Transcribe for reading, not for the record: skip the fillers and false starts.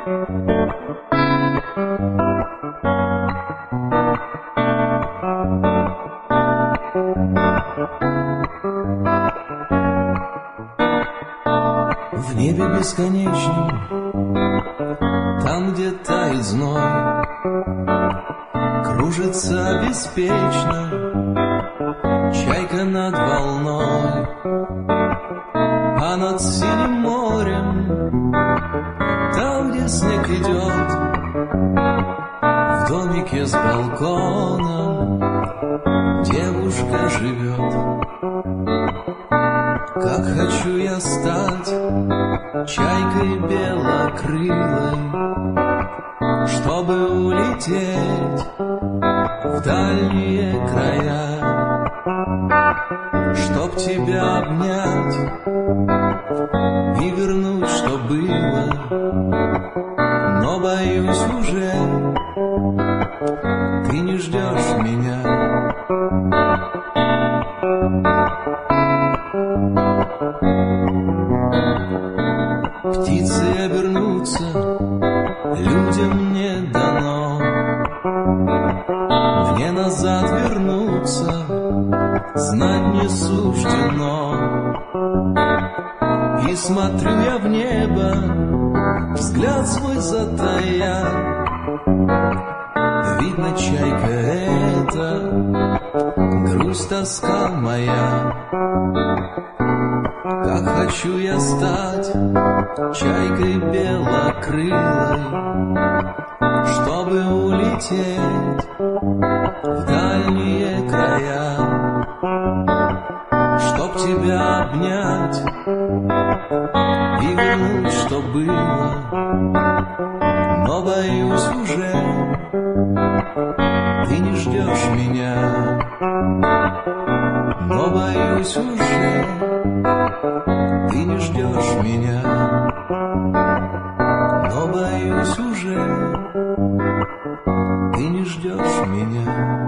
В небе бесконечном, там, где тает зной, кружится беспечно чайка над волной, а над синим морем, там, где снег идет, в домике с балконом девушка живет. Как хочу я стать чайкой белокрылой, чтобы улететь в дальние края, чтоб тебя обнять и вернуть, что было. Но боюсь уже, ты не ждешь меня. Птицы обернутся, людям не дано, мне назад вернуться знать не суждено. И смотрю я в небо, взгляд свой затая, видно, чайка это грусть, тоска моя. Как хочу я стать чайкой белокрылой, чтобы улететь в дальние края, чтоб тебя обнять и вернуть, что было. Но боюсь уже, ты не ждешь меня. Но боюсь уже, ты не ждешь меня. Но боюсь уже, ты не ждешь меня.